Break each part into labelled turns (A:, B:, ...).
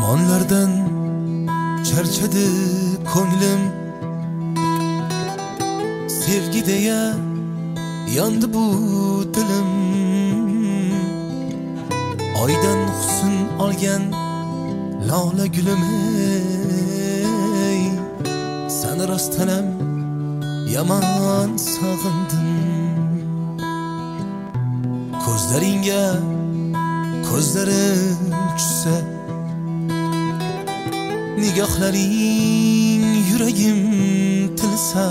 A: Armonlardan charchadi ko'nglim, sevgi deya yondi bu dilim. Oydan husn olgan lola gulim, ey seni rostlanam yomon sog'indim. Ko'zlaringga ko'zlarim tushsa, nigohlaring yuragim tilsa,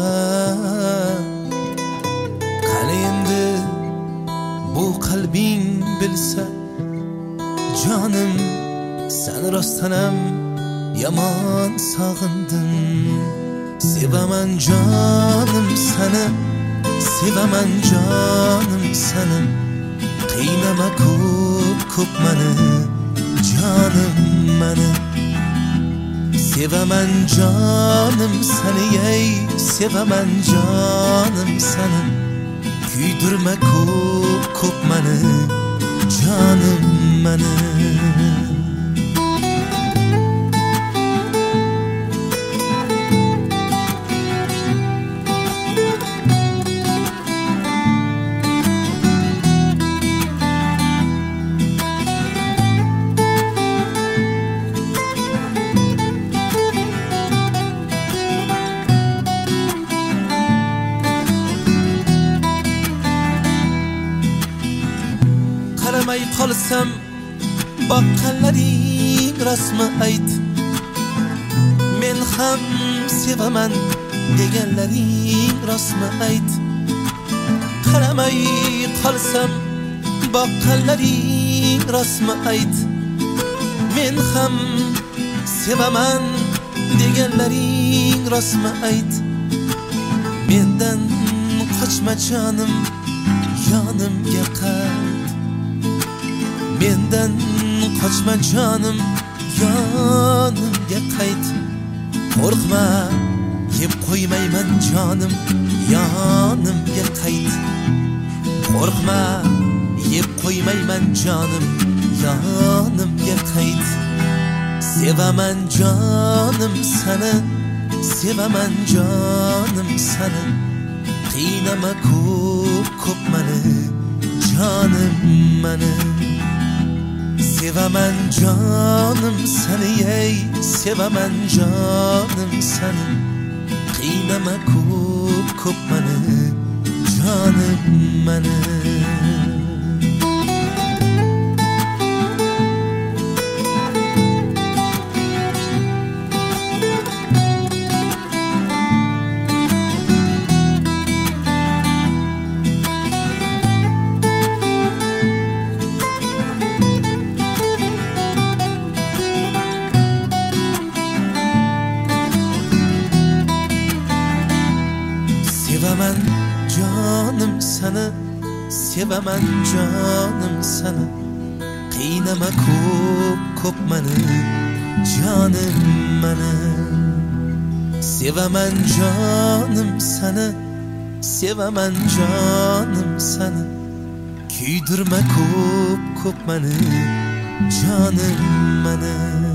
A: qani endi bu qalbing bilsa, jonim seni rostlanam yomon sog'indim. Sevaman jonim seni, sevaman jonim seni, qiynama ko'p meni, jonim meni. Sevaman jonim seni, ey sevaman jonim seni, kuydirma ko'p meni, jonim meni. Qaramay qolsam boqqanlaring rasmi ayt, men ham sevaman deganlaring rasmi ayt. Qaramay qolsam boqqanlaring rasmi ayt, men ham sevaman deganlaring rasmi ayt. Mendan qochma jonim, yonimga qayt. Mendan qochma jonim, yonimga qayt. Qo'rqma, yeb qo'ymayman jonim, yonimga qayt. Qo'rqma, yeb qo'ymayman jonim, yonimga qayt. Sevaman jonim seni, sevaman jonim seni, qiynama ko'p meni, jonim meni. Sevaman jonim seni, ey sevaman jonim seni, qiynama ko'p meni, jonim meni. Sevaman jonim seni, sevaman jonim seni, qiynama ko'p meni, jonim meni. Sevaman jonim seni, sevaman jonim seni, kuydirma ko'p meni, jonim meni.